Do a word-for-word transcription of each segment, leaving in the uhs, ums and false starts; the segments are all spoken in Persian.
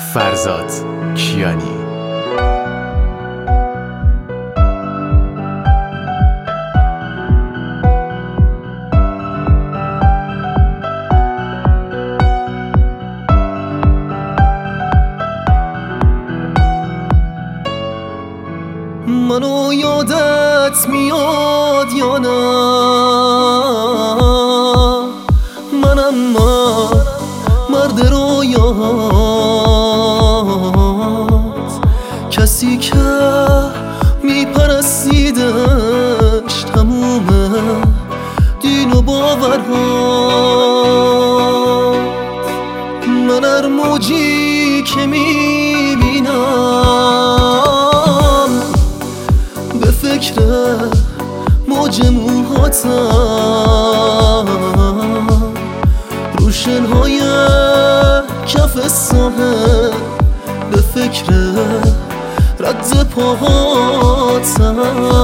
فرزاد کیانی. منو یادت میاد یا نه؟ منم من مرد رویات، کسی که میپرستیدش تموم دین و باورهات. من هر موجی که میبینم به فکر موج موهاتم، روشنهای کف ساحل به فکر رد پاهاتم.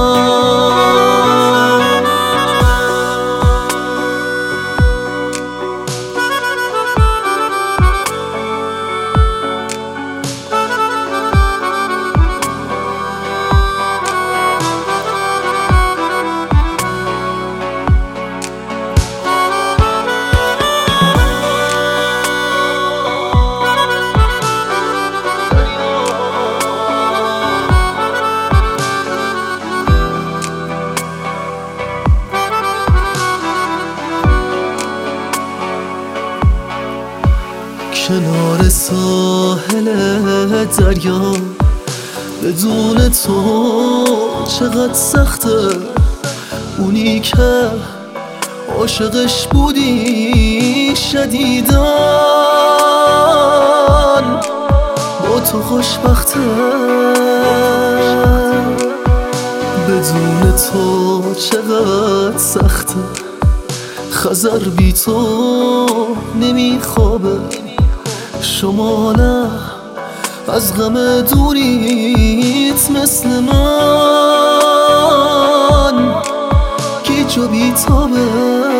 کنار ساحل دریا بدون تو چقدر سخته، اونی که عاشقش بودی شدیدن با تو خوشبخته. بدون تو چقدر سخته، خزر بی تو نمیخوابه. شما نه از غم دوریت مثل من گیج و بیتابه.